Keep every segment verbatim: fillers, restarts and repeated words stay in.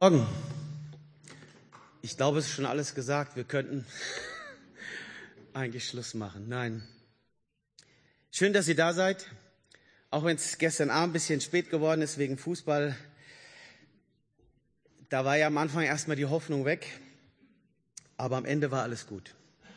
Morgen. Ich glaube, es ist schon alles gesagt. Wir könnten eigentlich Schluss machen. Nein. Schön, dass ihr da seid. Auch wenn es gestern Abend ein bisschen spät geworden ist wegen Fußball. Da war ja am Anfang erstmal die Hoffnung weg. Aber am Ende war alles gut.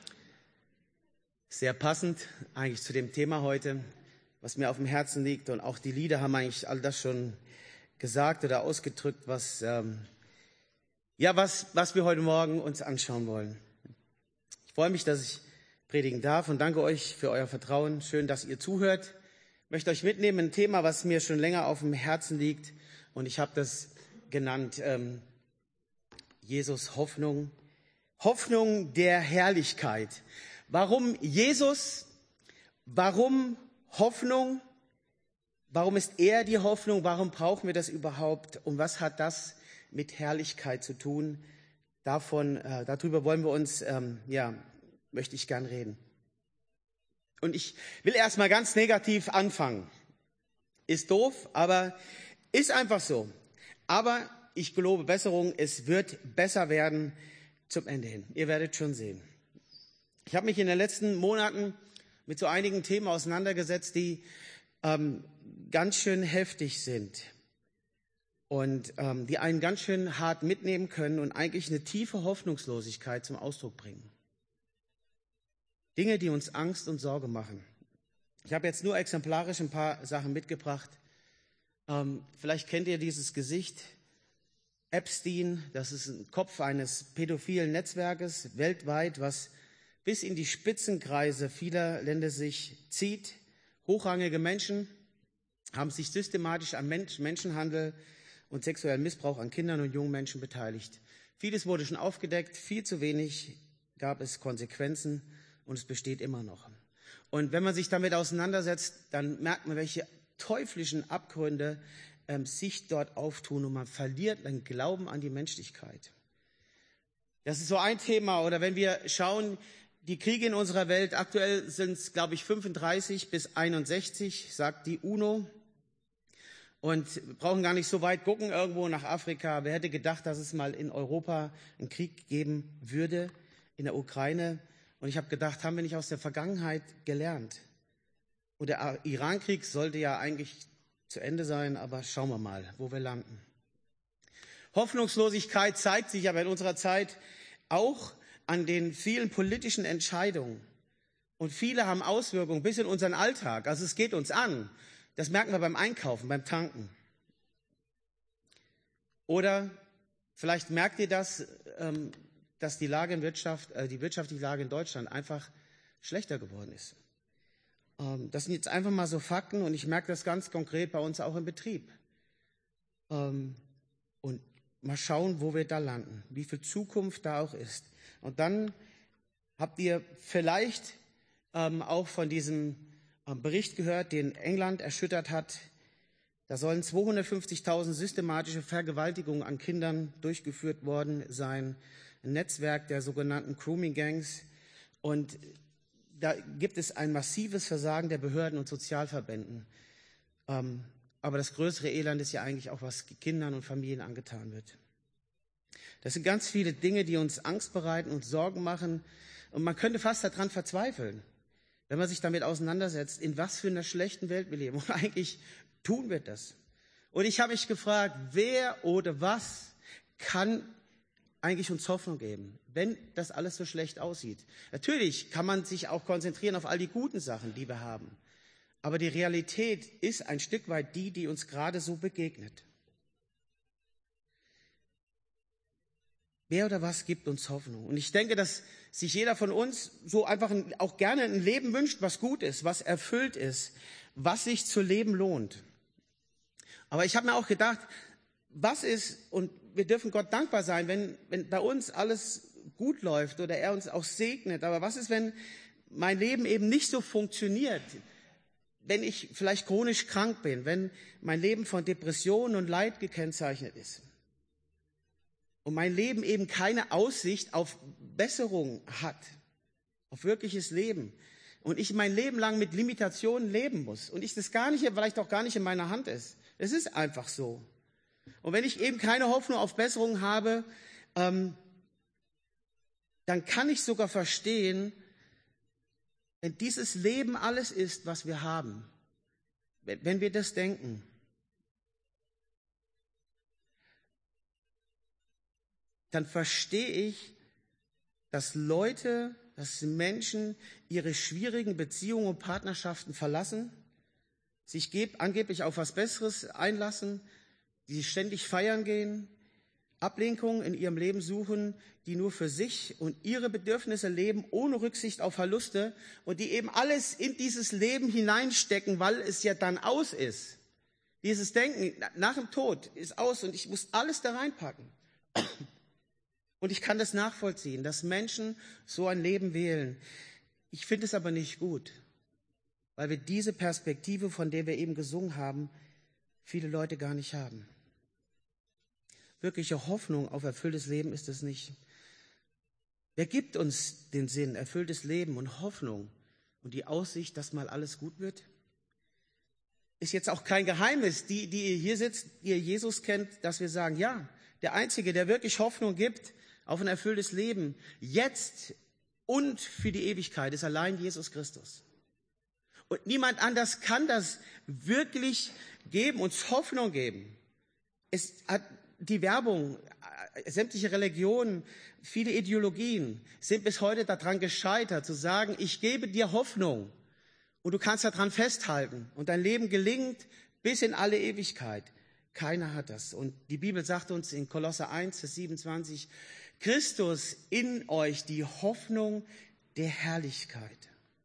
Sehr passend eigentlich zu dem Thema heute, was mir auf dem Herzen liegt. Und auch die Lieder haben eigentlich all das schon gesagt oder ausgedrückt, was, ähm, ja, was, was wir heute Morgen uns anschauen wollen. Ich freue mich, dass ich predigen darf und danke euch für euer Vertrauen. Schön, dass ihr zuhört. Ich möchte euch mitnehmen in ein Thema, was mir schon länger auf dem Herzen liegt. Und ich habe das genannt, ähm, Jesus Hoffnung. Hoffnung der Herrlichkeit. Warum Jesus? Warum Hoffnung? Warum ist er die Hoffnung? Warum brauchen wir das überhaupt? Und was hat das mit Herrlichkeit zu tun? Davon, äh, darüber wollen wir uns, ähm, ja, möchte ich gern reden. Und ich will erstmal ganz negativ anfangen. Ist doof, aber ist einfach so. Aber ich gelobe Besserung. Es wird besser werden zum Ende hin. Ihr werdet schon sehen. Ich habe mich in den letzten Monaten mit so einigen Themen auseinandergesetzt, die ähm, ganz schön heftig sind und ähm, die einen ganz schön hart mitnehmen können und eigentlich eine tiefe Hoffnungslosigkeit zum Ausdruck bringen. Dinge, die uns Angst und Sorge machen. Ich habe jetzt nur exemplarisch ein paar Sachen mitgebracht. Ähm, vielleicht kennt ihr dieses Gesicht. Epstein, das ist ein Kopf eines pädophilen Netzwerkes weltweit, was bis in die Spitzenkreise vieler Länder sich zieht. Hochrangige Menschen haben sich systematisch am Menschenhandel und sexuellen Missbrauch an Kindern und jungen Menschen beteiligt. Vieles wurde schon aufgedeckt, viel zu wenig gab es Konsequenzen und es besteht immer noch. Und wenn man sich damit auseinandersetzt, dann merkt man, welche teuflischen Abgründe ähm, sich dort auftun und man verliert den Glauben an die Menschlichkeit. Das ist so ein Thema. Oder wenn wir schauen, die Kriege in unserer Welt, aktuell sind es, glaube ich, fünfunddreißig bis einundsechzig, sagt die UNO. Und wir brauchen gar nicht so weit gucken, irgendwo nach Afrika. Wer hätte gedacht, dass es mal in Europa einen Krieg geben würde, in der Ukraine? Und ich habe gedacht, haben wir nicht aus der Vergangenheit gelernt? Und der Irankrieg sollte ja eigentlich zu Ende sein, aber schauen wir mal, wo wir landen. Hoffnungslosigkeit zeigt sich aber in unserer Zeit auch an den vielen politischen Entscheidungen. Und viele haben Auswirkungen bis in unseren Alltag. Also es geht uns an. Das merken wir beim Einkaufen, beim Tanken. Oder vielleicht merkt ihr das, dass die Lage in Wirtschaft, die wirtschaftliche Lage in Deutschland einfach schlechter geworden ist. Das sind jetzt einfach mal so Fakten und ich merke das ganz konkret bei uns auch im Betrieb. Und mal schauen, wo wir da landen, wie viel Zukunft da auch ist. Und dann habt ihr vielleicht ähm, auch von diesem ähm, Bericht gehört, den England erschüttert hat. Da sollen zweihundertfünfzigtausend systematische Vergewaltigungen an Kindern durchgeführt worden sein. Ein Netzwerk der sogenannten Grooming Gangs. Und da gibt es ein massives Versagen der Behörden und Sozialverbänden. Ähm, aber das größere Elend ist ja eigentlich auch, was Kindern und Familien angetan wird. Das sind ganz viele Dinge, die uns Angst bereiten und Sorgen machen. Und man könnte fast daran verzweifeln, wenn man sich damit auseinandersetzt, in was für einer schlechten Welt wir leben. Und eigentlich tun wir das. Und ich habe mich gefragt, wer oder was kann eigentlich uns Hoffnung geben, wenn das alles so schlecht aussieht? Natürlich kann man sich auch konzentrieren auf all die guten Sachen, die wir haben. Aber die Realität ist ein Stück weit die, die uns gerade so begegnet. Wer oder was gibt uns Hoffnung? Und ich denke, dass sich jeder von uns so einfach ein, auch gerne ein Leben wünscht, was gut ist, was erfüllt ist, was sich zu leben lohnt. Aber ich habe mir auch gedacht, was ist, und wir dürfen Gott dankbar sein, wenn, wenn bei uns alles gut läuft oder er uns auch segnet. Aber was ist, wenn mein Leben eben nicht so funktioniert? Wenn ich vielleicht chronisch krank bin, wenn mein Leben von Depressionen und Leid gekennzeichnet ist und mein Leben eben keine Aussicht auf Besserung hat, auf wirkliches Leben und ich mein Leben lang mit Limitationen leben muss und ich das gar nicht, vielleicht auch gar nicht in meiner Hand ist. Es ist einfach so. Und wenn ich eben keine Hoffnung auf Besserung habe, ähm, dann kann ich sogar verstehen, wenn dieses Leben alles ist, was wir haben, wenn wir das denken, dann verstehe ich, dass Leute, dass Menschen ihre schwierigen Beziehungen und Partnerschaften verlassen, sich angeblich auf was Besseres einlassen, die ständig feiern gehen, Ablenkung in ihrem Leben suchen, die nur für sich und ihre Bedürfnisse leben, ohne Rücksicht auf Verluste und die eben alles in dieses Leben hineinstecken, weil es ja dann aus ist. Dieses Denken nach dem Tod ist aus und ich muss alles da reinpacken. Und ich kann das nachvollziehen, dass Menschen so ein Leben wählen. Ich finde es aber nicht gut, weil wir diese Perspektive, von der wir eben gesungen haben, viele Leute gar nicht haben. Wirkliche Hoffnung auf erfülltes Leben ist es nicht. Wer gibt uns den Sinn, erfülltes Leben und Hoffnung und die Aussicht, dass mal alles gut wird? Ist jetzt auch kein Geheimnis, die, die ihr hier sitzt, die ihr Jesus kennt, dass wir sagen, ja, der Einzige, der wirklich Hoffnung gibt auf ein erfülltes Leben, jetzt und für die Ewigkeit, ist allein Jesus Christus. Und niemand anders kann das wirklich geben, uns Hoffnung geben. Es hat die Werbung, sämtliche Religionen, viele Ideologien sind bis heute daran gescheitert, zu sagen, ich gebe dir Hoffnung und du kannst daran festhalten und dein Leben gelingt bis in alle Ewigkeit. Keiner hat das. Und die Bibel sagt uns in Kolosser eins, Vers siebenundzwanzig, Christus in euch, die Hoffnung der Herrlichkeit.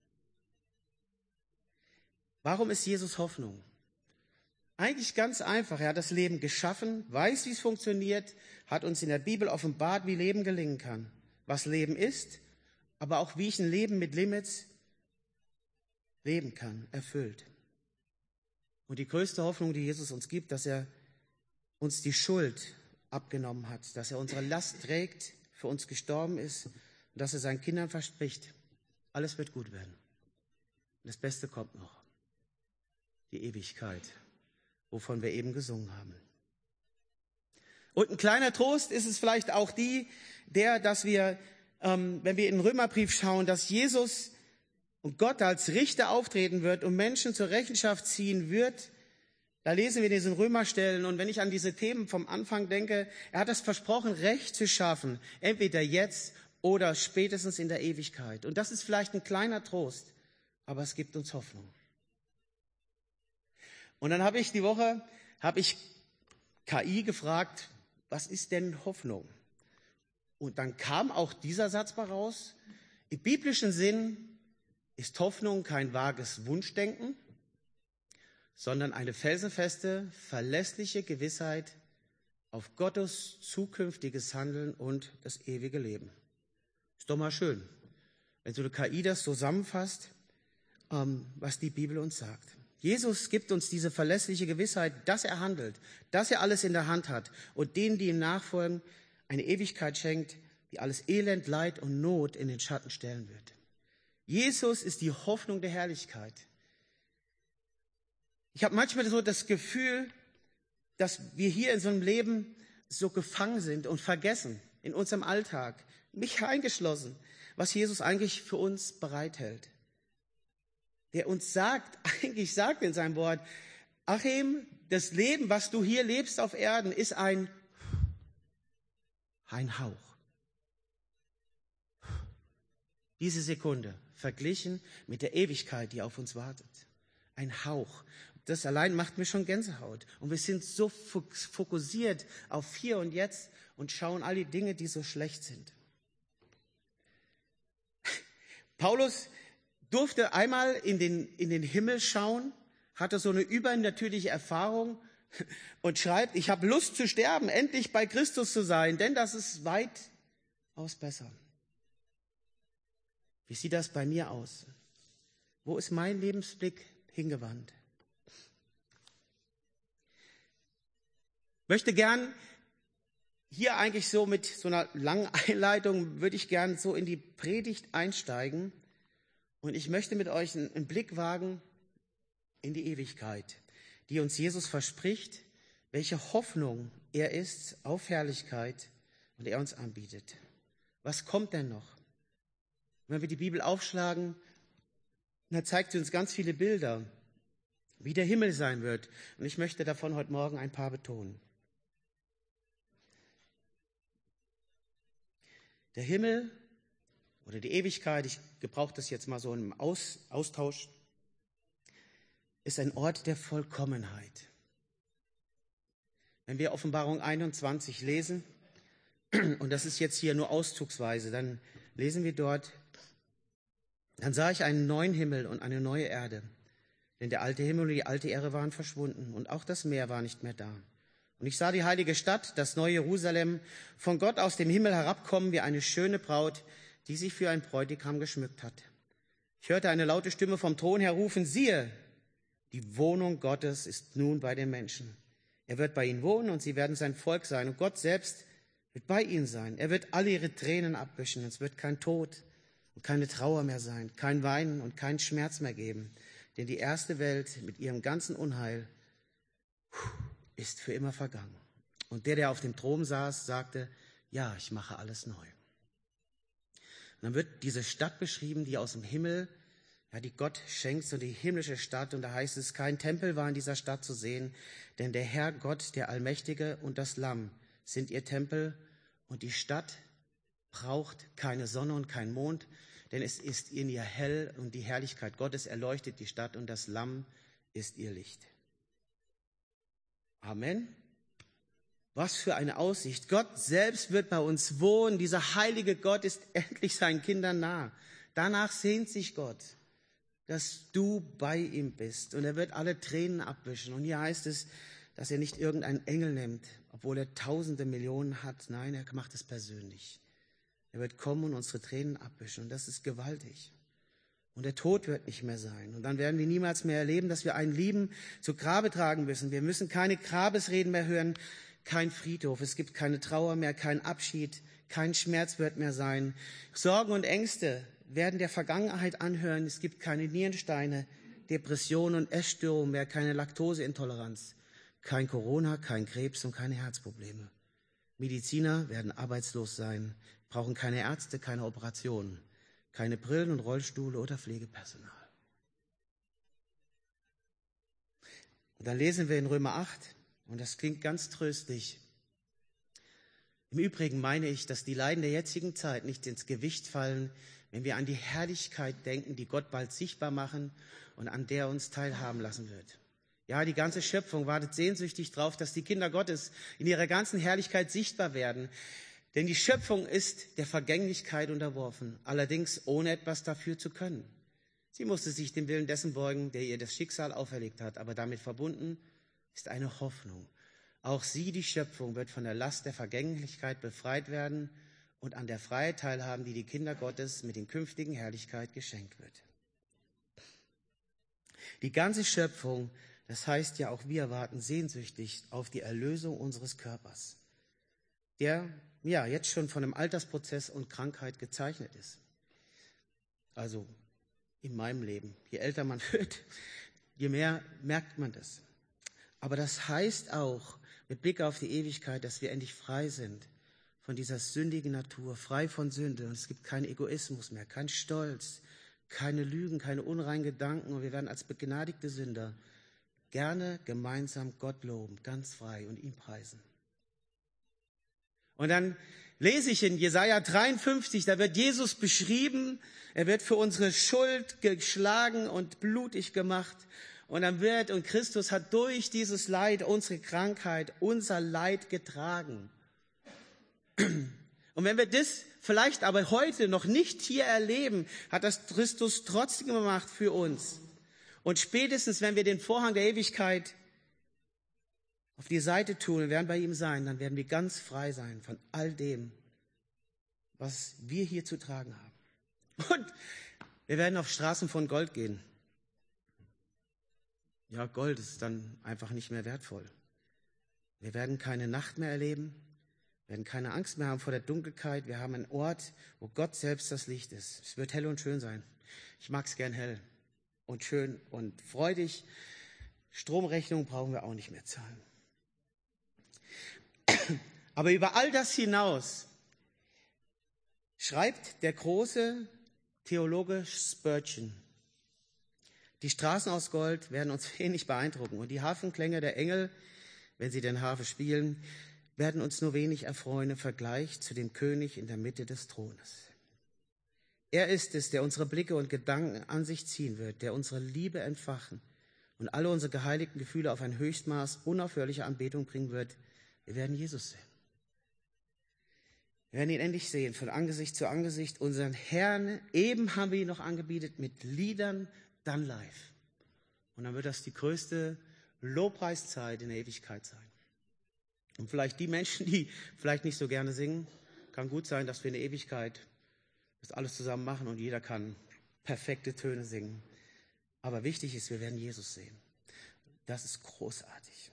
Warum ist Jesus Hoffnung? Eigentlich ganz einfach. Er hat das Leben geschaffen, weiß, wie es funktioniert, hat uns in der Bibel offenbart, wie Leben gelingen kann, was Leben ist, aber auch wie ich ein Leben mit Limits leben kann, erfüllt. Und die größte Hoffnung, die Jesus uns gibt, dass er uns die Schuld abgenommen hat, dass er unsere Last trägt, für uns gestorben ist und dass er seinen Kindern verspricht, alles wird gut werden. Und das Beste kommt noch, die Ewigkeit, wovon wir eben gesungen haben. Und ein kleiner Trost ist es vielleicht auch die, der, dass wir, ähm, wenn wir in den Römerbrief schauen, dass Jesus und Gott als Richter auftreten wird und Menschen zur Rechenschaft ziehen wird. Da lesen wir in diesen Römerstellen und wenn ich an diese Themen vom Anfang denke, er hat das versprochen, Recht zu schaffen, entweder jetzt oder spätestens in der Ewigkeit. Und das ist vielleicht ein kleiner Trost, aber es gibt uns Hoffnung. Und dann habe ich die Woche, habe ich K I gefragt, was ist denn Hoffnung? Und dann kam auch dieser Satz mal raus. Im biblischen Sinn ist Hoffnung kein vages Wunschdenken, sondern eine felsenfeste, verlässliche Gewissheit auf Gottes zukünftiges Handeln und das ewige Leben. Ist doch mal schön, wenn so eine K I das zusammenfasst, was die Bibel uns sagt. Jesus gibt uns diese verlässliche Gewissheit, dass er handelt, dass er alles in der Hand hat und denen, die ihm nachfolgen, eine Ewigkeit schenkt, die alles Elend, Leid und Not in den Schatten stellen wird. Jesus ist die Hoffnung der Herrlichkeit. Ich habe manchmal so das Gefühl, dass wir hier in so einem Leben so gefangen sind und vergessen in unserem Alltag, mich eingeschlossen, was Jesus eigentlich für uns bereithält. Der uns sagt, eigentlich sagt in seinem Wort, Achim, das Leben, was du hier lebst auf Erden, ist ein, ein Hauch. Diese Sekunde verglichen mit der Ewigkeit, die auf uns wartet. Ein Hauch. Das allein macht mir schon Gänsehaut. Und wir sind so fokussiert auf hier und jetzt und schauen all die Dinge, die so schlecht sind. Paulus durfte einmal in den, in den Himmel schauen, hatte so eine übernatürliche Erfahrung und schreibt, ich habe Lust zu sterben, endlich bei Christus zu sein, denn das ist weitaus besser. Wie sieht das bei mir aus? Wo ist mein Lebensblick hingewandt? Ich möchte gern hier eigentlich so mit so einer langen Einleitung, würde ich gern so in die Predigt einsteigen. Und ich möchte mit euch einen Blick wagen in die Ewigkeit, die uns Jesus verspricht, welche Hoffnung er ist auf Herrlichkeit und er uns anbietet. Was kommt denn noch? Wenn wir die Bibel aufschlagen, dann zeigt sie uns ganz viele Bilder, wie der Himmel sein wird. Und ich möchte davon heute Morgen ein paar betonen. Der Himmel oder die Ewigkeit, ich gebrauche das jetzt mal so im Aus, Austausch, ist ein Ort der Vollkommenheit. Wenn wir Offenbarung einundzwanzig lesen, und das ist jetzt hier nur auszugsweise, dann lesen wir dort, dann sah ich einen neuen Himmel und eine neue Erde, denn der alte Himmel und die alte Erde waren verschwunden und auch das Meer war nicht mehr da. Und ich sah die heilige Stadt, das neue Jerusalem, von Gott aus dem Himmel herabkommen wie eine schöne Braut, die sich für einen Bräutigam geschmückt hat. Ich hörte eine laute Stimme vom Thron her rufen, siehe, die Wohnung Gottes ist nun bei den Menschen. Er wird bei ihnen wohnen und sie werden sein Volk sein und Gott selbst wird bei ihnen sein. Er wird alle ihre Tränen abwischen. Es wird kein Tod und keine Trauer mehr sein, kein Weinen und keinen Schmerz mehr geben. Denn die erste Welt mit ihrem ganzen Unheil ist für immer vergangen. Und der, der auf dem Thron saß, sagte, ja, ich mache alles neu. Und dann wird diese Stadt beschrieben, die aus dem Himmel, ja, die Gott schenkt, so die himmlische Stadt. Und da heißt es, kein Tempel war in dieser Stadt zu sehen, denn der Herr Gott, der Allmächtige und das Lamm sind ihr Tempel. Und die Stadt braucht keine Sonne und kein Mond, denn es ist in ihr hell und die Herrlichkeit Gottes erleuchtet die Stadt und das Lamm ist ihr Licht. Amen. Was für eine Aussicht. Gott selbst wird bei uns wohnen. Dieser heilige Gott ist endlich seinen Kindern nah. Danach sehnt sich Gott, dass du bei ihm bist. Und er wird alle Tränen abwischen. Und hier heißt es, dass er nicht irgendeinen Engel nimmt, obwohl er tausende Millionen hat. Nein, er macht es persönlich. Er wird kommen und unsere Tränen abwischen. Und das ist gewaltig. Und der Tod wird nicht mehr sein. Und dann werden wir niemals mehr erleben, dass wir einen Lieben zu Grabe tragen müssen. Wir müssen keine Grabesreden mehr hören, kein Friedhof. Es gibt keine Trauer mehr, kein Abschied, kein Schmerz wird mehr sein. Sorgen und Ängste werden der Vergangenheit anhören. Es gibt keine Nierensteine, Depressionen und Essstörungen mehr, keine Laktoseintoleranz, kein Corona, kein Krebs und keine Herzprobleme. Mediziner werden arbeitslos sein, brauchen keine Ärzte, keine Operationen, keine Brillen und Rollstühle oder Pflegepersonal. Und dann lesen wir in Römer acht, und das klingt ganz tröstlich. Im Übrigen meine ich, dass die Leiden der jetzigen Zeit nicht ins Gewicht fallen, wenn wir an die Herrlichkeit denken, die Gott bald sichtbar machen und an der er uns teilhaben lassen wird. Ja, die ganze Schöpfung wartet sehnsüchtig darauf, dass die Kinder Gottes in ihrer ganzen Herrlichkeit sichtbar werden. Denn die Schöpfung ist der Vergänglichkeit unterworfen, allerdings ohne etwas dafür zu können. Sie musste sich dem Willen dessen beugen, der ihr das Schicksal auferlegt hat, aber damit verbunden ist eine Hoffnung. Auch sie, die Schöpfung, wird von der Last der Vergänglichkeit befreit werden und an der Freiheit teilhaben, die die Kinder Gottes mit den künftigen Herrlichkeit geschenkt wird. Die ganze Schöpfung, das heißt ja auch wir, warten sehnsüchtig auf die Erlösung unseres Körpers, der ja jetzt schon von einem Altersprozess und Krankheit gezeichnet ist. Also in meinem Leben, je älter man wird, je mehr merkt man das. Aber das heißt auch mit Blick auf die Ewigkeit, dass wir endlich frei sind von dieser sündigen Natur, frei von Sünde. Und es gibt keinen Egoismus mehr, keinen Stolz, keine Lügen, keine unreinen Gedanken. Und wir werden als begnadigte Sünder gerne gemeinsam Gott loben, ganz frei und ihn preisen. Und dann lese ich in Jesaja dreiundfünfzig, da wird Jesus beschrieben, er wird für unsere Schuld geschlagen und blutig gemacht. Und dann wird, und Christus hat durch dieses Leid, unsere Krankheit, unser Leid getragen. Und wenn wir das vielleicht aber heute noch nicht hier erleben, hat das Christus trotzdem gemacht für uns. Und spätestens, wenn wir den Vorhang der Ewigkeit auf die Seite tun und werden bei ihm sein, dann werden wir ganz frei sein von all dem, was wir hier zu tragen haben. Und wir werden auf Straßen von Gold gehen. Ja, Gold ist dann einfach nicht mehr wertvoll. Wir werden keine Nacht mehr erleben, werden keine Angst mehr haben vor der Dunkelheit. Wir haben einen Ort, wo Gott selbst das Licht ist. Es wird hell und schön sein. Ich mag es gern hell und schön und freudig. Stromrechnung brauchen wir auch nicht mehr zahlen. Aber über all das hinaus schreibt der große Theologe Spurgeon: Die Straßen aus Gold werden uns wenig beeindrucken und die Harfenklänge der Engel, wenn sie den Harfe spielen, werden uns nur wenig erfreuen im Vergleich zu dem König in der Mitte des Thrones. Er ist es, der unsere Blicke und Gedanken an sich ziehen wird, der unsere Liebe entfachen und alle unsere geheiligten Gefühle auf ein Höchstmaß unaufhörlicher Anbetung bringen wird. Wir werden Jesus sehen. Wir werden ihn endlich sehen, von Angesicht zu Angesicht, unseren Herrn. Eben haben wir ihn noch angebetet mit Liedern, dann live. Und dann wird das die größte Lobpreiszeit in der Ewigkeit sein. Und vielleicht die Menschen, die vielleicht nicht so gerne singen, kann gut sein, dass wir in der Ewigkeit das alles zusammen machen und jeder kann perfekte Töne singen. Aber wichtig ist, wir werden Jesus sehen. Das ist großartig.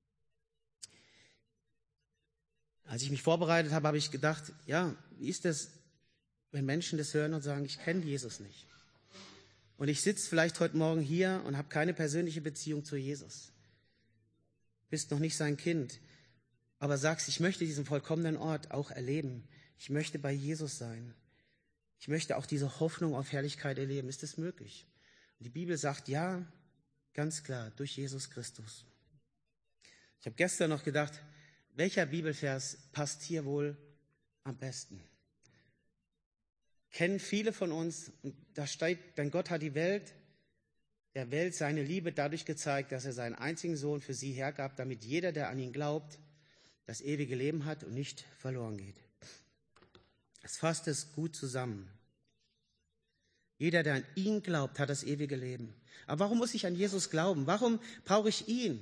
Als ich mich vorbereitet habe, habe ich gedacht, ja, wie ist das, wenn Menschen das hören und sagen, ich kenne Jesus nicht. Und ich sitze vielleicht heute Morgen hier und habe keine persönliche Beziehung zu Jesus. Bist noch nicht sein Kind, aber sagst, ich möchte diesen vollkommenen Ort auch erleben. Ich möchte bei Jesus sein. Ich möchte auch diese Hoffnung auf Herrlichkeit erleben. Ist das möglich? Und die Bibel sagt, ja, ganz klar, durch Jesus Christus. Ich habe gestern noch gedacht, welcher Bibelvers passt hier wohl am besten? Kennen viele von uns, und da steht, denn Gott hat die Welt, der Welt seine Liebe dadurch gezeigt, dass er seinen einzigen Sohn für sie hergab, damit jeder, der an ihn glaubt, das ewige Leben hat und nicht verloren geht. Es fasst es gut zusammen. Jeder, der an ihn glaubt, hat das ewige Leben. Aber warum muss ich an Jesus glauben? Warum brauche ich ihn?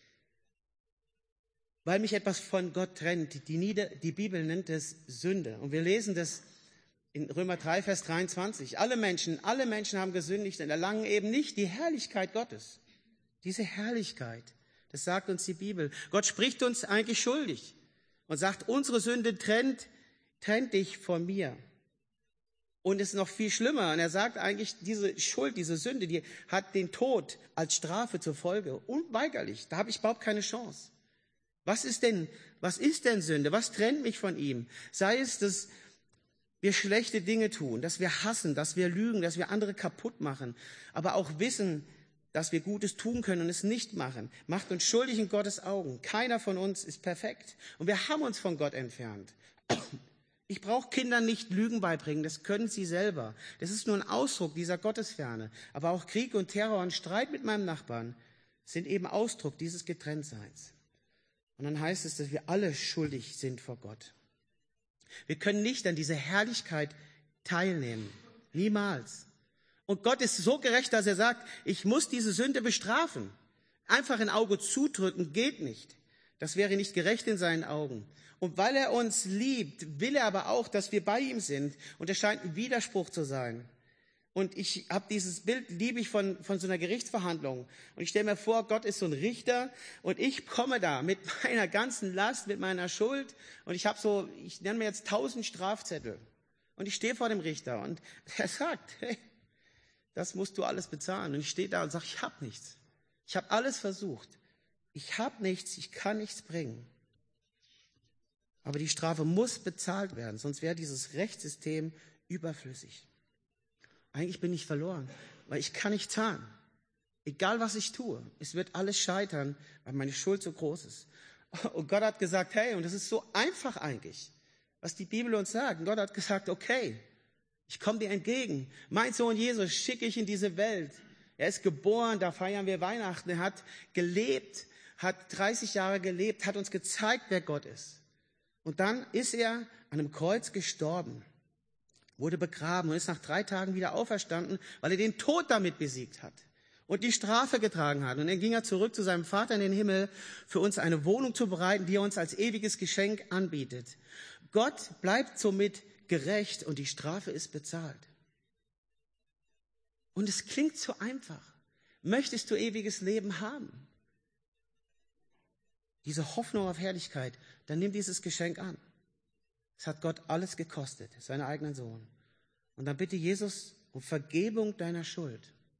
Weil mich etwas von Gott trennt. Die, Nieder- die Bibel nennt es Sünde. Und wir lesen das in Römer drei, Vers dreiundzwanzig. Alle Menschen, alle Menschen haben gesündigt und erlangen eben nicht die Herrlichkeit Gottes. Diese Herrlichkeit, das sagt uns die Bibel. Gott spricht uns eigentlich schuldig und sagt, unsere Sünde trennt, trennt dich von mir. Und es ist noch viel schlimmer. Und er sagt eigentlich, diese Schuld, diese Sünde, die hat den Tod als Strafe zur Folge. Unweigerlich. Da habe ich überhaupt keine Chance. Was ist denn, was ist denn Sünde? Was trennt mich von ihm? Sei es, dass wir schlechte Dinge tun, dass wir hassen, dass wir lügen, dass wir andere kaputt machen, aber auch wissen, dass wir Gutes tun können und es nicht machen. Macht uns schuldig in Gottes Augen. Keiner von uns ist perfekt. Und wir haben uns von Gott entfernt. Ich brauche Kindern nicht Lügen beibringen, das können sie selber. Das ist nur ein Ausdruck dieser Gottesferne. Aber auch Krieg und Terror und Streit mit meinem Nachbarn sind eben Ausdruck dieses Getrenntseins. Und dann heißt es, dass wir alle schuldig sind vor Gott. Wir können nicht an dieser Herrlichkeit teilnehmen. Niemals. Und Gott ist so gerecht, dass er sagt, ich muss diese Sünde bestrafen. Einfach ein Auge zudrücken geht nicht. Das wäre nicht gerecht in seinen Augen. Und weil er uns liebt, will er aber auch, dass wir bei ihm sind. Und es scheint ein Widerspruch zu sein. Und ich habe dieses Bild, liebe ich von, von so einer Gerichtsverhandlung. Und ich stelle mir vor, Gott ist so ein Richter und ich komme da mit meiner ganzen Last, mit meiner Schuld. Und ich habe so, ich nenne mir jetzt tausend Strafzettel. Und ich stehe vor dem Richter und er sagt, hey, das musst du alles bezahlen. Und ich stehe da und sage, ich habe nichts. Ich habe alles versucht. Ich habe nichts, ich kann nichts bringen. Aber die Strafe muss bezahlt werden, sonst wäre dieses Rechtssystem überflüssig. Eigentlich bin ich verloren, weil ich kann nicht zahlen. Egal, was ich tue, es wird alles scheitern, weil meine Schuld so groß ist. Und Gott hat gesagt, hey, und das ist so einfach eigentlich, was die Bibel uns sagt. Und Gott hat gesagt, okay, ich komme dir entgegen. Mein Sohn Jesus schicke ich in diese Welt. Er ist geboren, da feiern wir Weihnachten. Er hat gelebt, hat dreißig Jahre gelebt, hat uns gezeigt, wer Gott ist. Und dann ist er an einem Kreuz gestorben, wurde begraben und ist nach drei Tagen wieder auferstanden, weil er den Tod damit besiegt hat und die Strafe getragen hat. Und dann ging er zurück zu seinem Vater in den Himmel, für uns eine Wohnung zu bereiten, die er uns als ewiges Geschenk anbietet. Gott bleibt somit gerecht und die Strafe ist bezahlt. Und es klingt so einfach. Möchtest du ewiges Leben haben? Diese Hoffnung auf Herrlichkeit, dann nimm dieses Geschenk an. Es hat Gott alles gekostet, seinen eigenen Sohn. Und dann bitte Jesus um Vergebung deiner Schuld.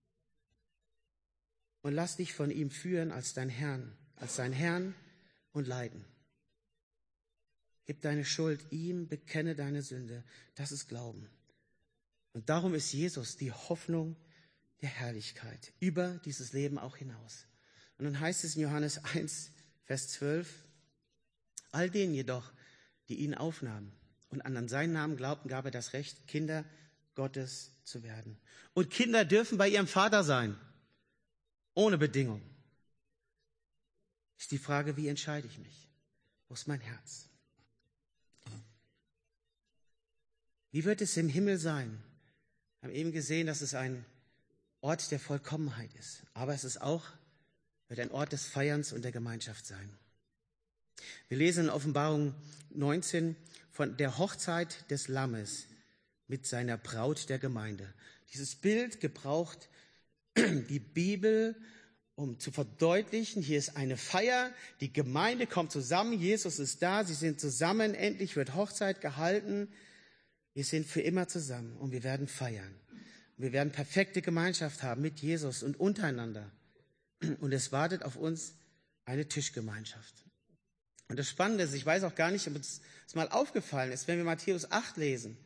Und lass dich von ihm führen als dein Herrn, als dein Herrn und leiden. Gib deine Schuld ihm, bekenne deine Sünde. Das ist Glauben. Und darum ist Jesus die Hoffnung der Herrlichkeit über dieses Leben auch hinaus. Und dann heißt es in Johannes eins, Vers zwölf, all denen jedoch, die ihn aufnahmen und an seinen Namen glaubten, gab er das Recht, Kinder Gottes zu werden. Und Kinder dürfen bei ihrem Vater sein, ohne Bedingung. Ist die Frage, wie entscheide ich mich? Wo ist mein Herz? Wie wird es im Himmel sein? Wir haben eben gesehen, dass es ein Ort der Vollkommenheit ist. Aber es ist auch, wird ein Ort des Feierns und der Gemeinschaft sein. Wir lesen in Offenbarung neunzehn von der Hochzeit des Lammes mit seiner Braut der Gemeinde. Dieses Bild gebraucht die Bibel, um zu verdeutlichen, hier ist eine Feier, die Gemeinde kommt zusammen, Jesus ist da, sie sind zusammen, endlich wird Hochzeit gehalten. Wir sind für immer zusammen und wir werden feiern. Wir werden perfekte Gemeinschaft haben mit Jesus und untereinander. Und es wartet auf uns eine Tischgemeinschaft. Und das Spannende ist, ich weiß auch gar nicht, ob uns das mal aufgefallen ist, wenn wir Matthäus acht lesen.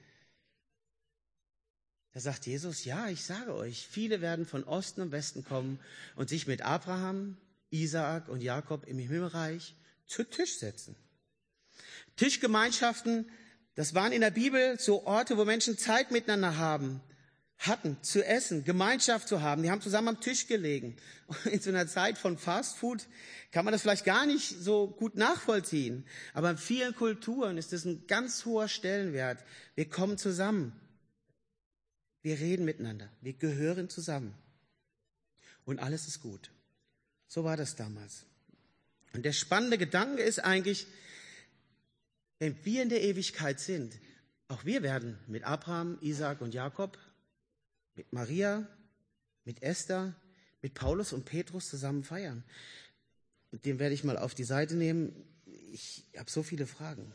Da sagt Jesus, ja, ich sage euch, viele werden von Osten und Westen kommen und sich mit Abraham, Isaak und Jakob im Himmelreich zu Tisch setzen. Tischgemeinschaften, das waren in der Bibel so Orte, wo Menschen Zeit miteinander haben, hatten, zu essen, Gemeinschaft zu haben. Die haben zusammen am Tisch gelegen. Und in so einer Zeit von Fast Food kann man das vielleicht gar nicht so gut nachvollziehen. Aber in vielen Kulturen ist das ein ganz hoher Stellenwert. Wir kommen zusammen. Wir reden miteinander. Wir gehören zusammen. Und alles ist gut. So war das damals. Und der spannende Gedanke ist eigentlich, wenn wir in der Ewigkeit sind, auch wir werden mit Abraham, Isaak und Jakob, mit Maria, mit Esther, mit Paulus und Petrus zusammen feiern. Und den werde ich mal auf die Seite nehmen. Ich habe so viele Fragen.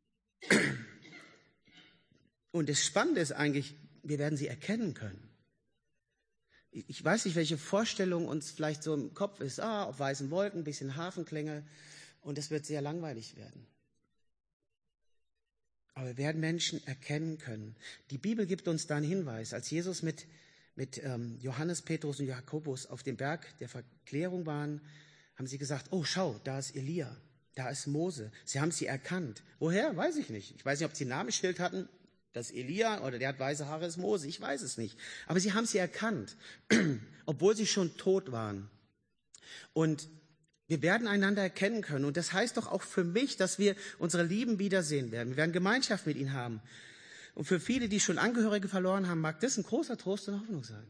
Und das Spannende ist eigentlich, wir werden sie erkennen können. Ich weiß nicht, welche Vorstellung uns vielleicht so im Kopf ist. Ah, auf weißen Wolken, ein bisschen Hafenklänge. Und es wird sehr langweilig werden. Aber wir werden Menschen erkennen können. Die Bibel gibt uns da einen Hinweis. Als Jesus mit, mit ähm, Johannes, Petrus und Jakobus auf dem Berg der Verklärung waren, haben sie gesagt, oh, schau, da ist Elia, da ist Mose. Sie haben sie erkannt. Woher? Weiß ich nicht. Ich weiß nicht, ob sie ein Namensschild hatten, das Elia oder der hat weiße Haare, ist Mose. Ich weiß es nicht. Aber sie haben sie erkannt, obwohl sie schon tot waren. Und wir werden einander erkennen können. Und das heißt doch auch für mich, dass wir unsere Lieben wiedersehen werden. Wir werden Gemeinschaft mit ihnen haben. Und für viele, die schon Angehörige verloren haben, mag das ein großer Trost und Hoffnung sein.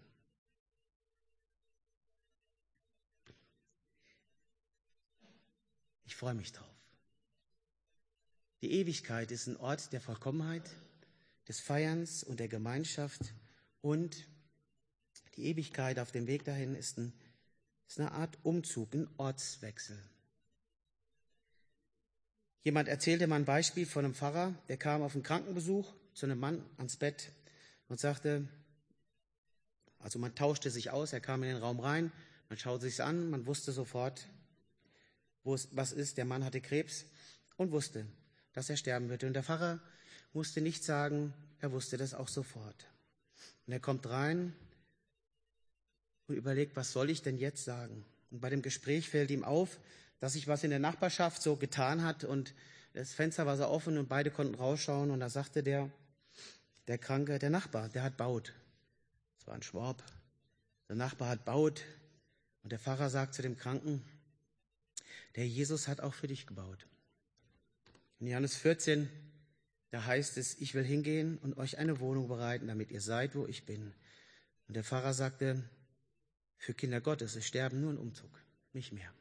Ich freue mich drauf. Die Ewigkeit ist ein Ort der Vollkommenheit, des Feierns und der Gemeinschaft. Und die Ewigkeit auf dem Weg dahin ist ein Das ist eine Art Umzug, ein Ortswechsel. Jemand erzählte mal ein Beispiel von einem Pfarrer, der kam auf einen Krankenbesuch zu einem Mann ans Bett und sagte, also man tauschte sich aus, er kam in den Raum rein, man schaute sich an, man wusste sofort, wo es, was ist, der Mann hatte Krebs und wusste, dass er sterben würde. Und der Pfarrer musste nichts sagen, er wusste das auch sofort. Und er kommt rein und überlegt, was soll ich denn jetzt sagen? Und bei dem Gespräch fällt ihm auf, dass sich was in der Nachbarschaft so getan hat und das Fenster war so offen und beide konnten rausschauen und da sagte der, der Kranke, der Nachbar, der hat baut. Das war ein Schwab. Der Nachbar hat baut und der Pfarrer sagt zu dem Kranken, der Jesus hat auch für dich gebaut. In Johannes vierzehn, da heißt es, ich will hingehen und euch eine Wohnung bereiten, damit ihr seid, wo ich bin. Und der Pfarrer sagte, für Kinder Gottes ist Sterben nur ein Umzug, nicht mehr.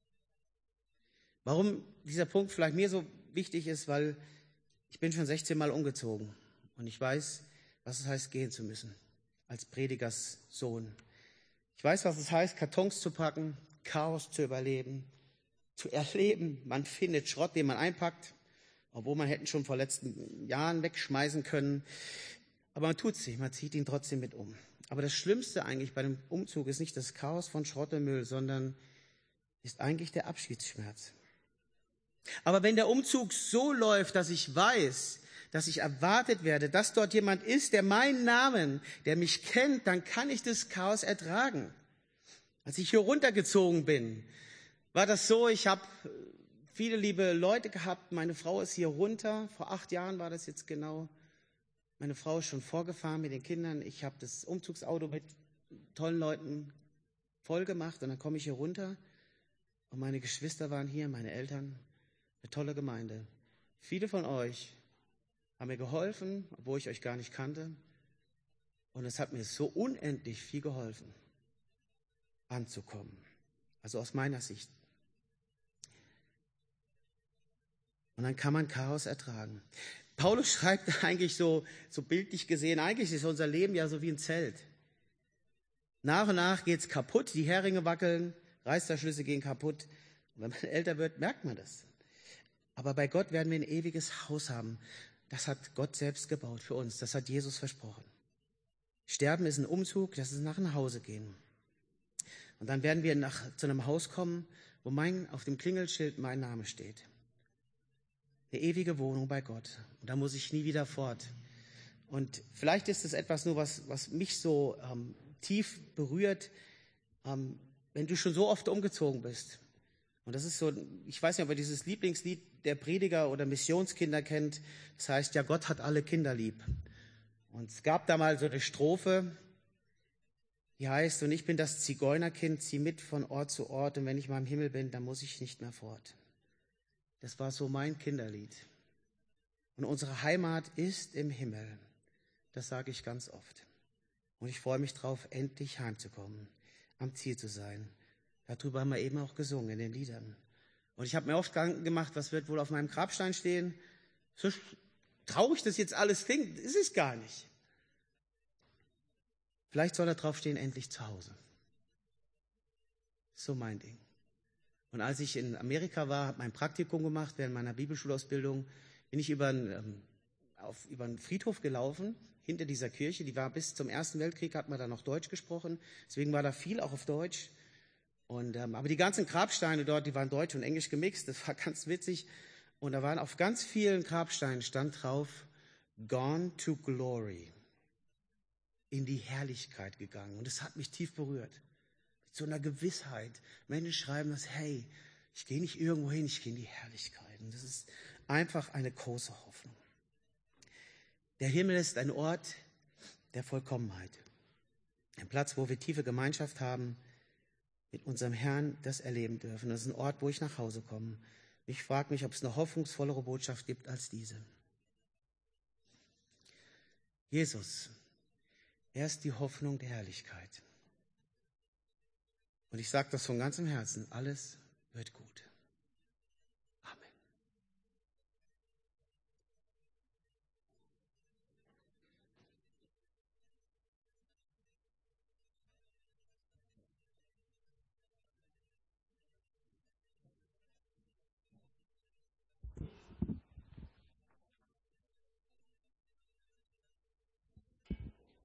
Warum dieser Punkt vielleicht mir so wichtig ist, weil ich bin schon sechzehn Mal umgezogen und ich weiß, was es heißt, gehen zu müssen, als Predigers Sohn. Ich weiß, was es heißt, Kartons zu packen, Chaos zu überleben, zu erleben. Man findet Schrott, den man einpackt, obwohl man hätten schon vor letzten Jahren wegschmeißen können. Aber man tut es nicht, man zieht ihn trotzdem mit um. Aber das Schlimmste eigentlich bei dem Umzug ist nicht das Chaos von Schrott und Müll, sondern ist eigentlich der Abschiedsschmerz. Aber wenn der Umzug so läuft, dass ich weiß, dass ich erwartet werde, dass dort jemand ist, der meinen Namen, der mich kennt, dann kann ich das Chaos ertragen. Als ich hier runtergezogen bin, war das so, ich habe viele liebe Leute gehabt. Meine Frau ist hier runter. Vor acht Jahren war das jetzt genau. Meine Frau ist schon vorgefahren mit den Kindern. Ich habe das Umzugsauto mit tollen Leuten voll gemacht und dann komme ich hier runter. Und meine Geschwister waren hier, meine Eltern. Eine tolle Gemeinde. Viele von euch haben mir geholfen, obwohl ich euch gar nicht kannte. Und es hat mir so unendlich viel geholfen, anzukommen. Also aus meiner Sicht. Und dann kann man Chaos ertragen. Paulus schreibt eigentlich so, so bildlich gesehen, eigentlich ist unser Leben ja so wie ein Zelt. Nach und nach geht es kaputt, die Heringe wackeln, Reißverschlüsse gehen kaputt. Und wenn man älter wird, merkt man das. Aber bei Gott werden wir ein ewiges Haus haben. Das hat Gott selbst gebaut für uns. Das hat Jesus versprochen. Sterben ist ein Umzug, das ist nach nach Hause gehen. Und dann werden wir nach, zu einem Haus kommen, wo mein, auf dem Klingelschild mein Name steht. Eine ewige Wohnung bei Gott. Und da muss ich nie wieder fort. Und vielleicht ist es etwas nur, was, was mich so ähm, tief berührt, ähm, wenn du schon so oft umgezogen bist. Und das ist so, ich weiß nicht, ob ihr dieses Lieblingslied der Prediger oder Missionskinder kennt. Das heißt, ja, Gott hat alle Kinder lieb. Und es gab da mal so eine Strophe, die heißt, und ich bin das Zigeunerkind, zieh mit von Ort zu Ort. Und wenn ich mal im Himmel bin, dann muss ich nicht mehr fort. Das war so mein Kinderlied. Und unsere Heimat ist im Himmel. Das sage ich ganz oft. Und ich freue mich drauf, endlich heimzukommen, am Ziel zu sein. Darüber haben wir eben auch gesungen in den Liedern. Und ich habe mir oft Gedanken gemacht, was wird wohl auf meinem Grabstein stehen. So traurig das jetzt alles klingt, ist es gar nicht. Vielleicht soll da drauf stehen, endlich zu Hause. So mein Ding. Und als ich in Amerika war, habe mein Praktikum gemacht, während meiner Bibelschulausbildung, bin ich über einen, ähm, auf, über einen Friedhof gelaufen, hinter dieser Kirche. Die war bis zum Ersten Weltkrieg, hat man da noch Deutsch gesprochen. Deswegen war da viel auch auf Deutsch. Und, ähm, aber die ganzen Grabsteine dort, die waren Deutsch und Englisch gemixt. Das war ganz witzig. Und da waren auf ganz vielen Grabsteinen stand drauf, Gone to Glory. In die Herrlichkeit gegangen. Und das hat mich tief berührt. Mit so einer Gewissheit. Menschen schreiben das, hey, ich gehe nicht irgendwo hin, ich gehe in die Herrlichkeit. Und das ist einfach eine große Hoffnung. Der Himmel ist ein Ort der Vollkommenheit. Ein Platz, wo wir tiefe Gemeinschaft haben, mit unserem Herrn das erleben dürfen. Das ist ein Ort, wo ich nach Hause komme. Ich frage mich, ob es eine hoffnungsvollere Botschaft gibt als diese. Jesus, er ist die Hoffnung der Herrlichkeit. Und ich sage das von ganzem Herzen, alles wird gut.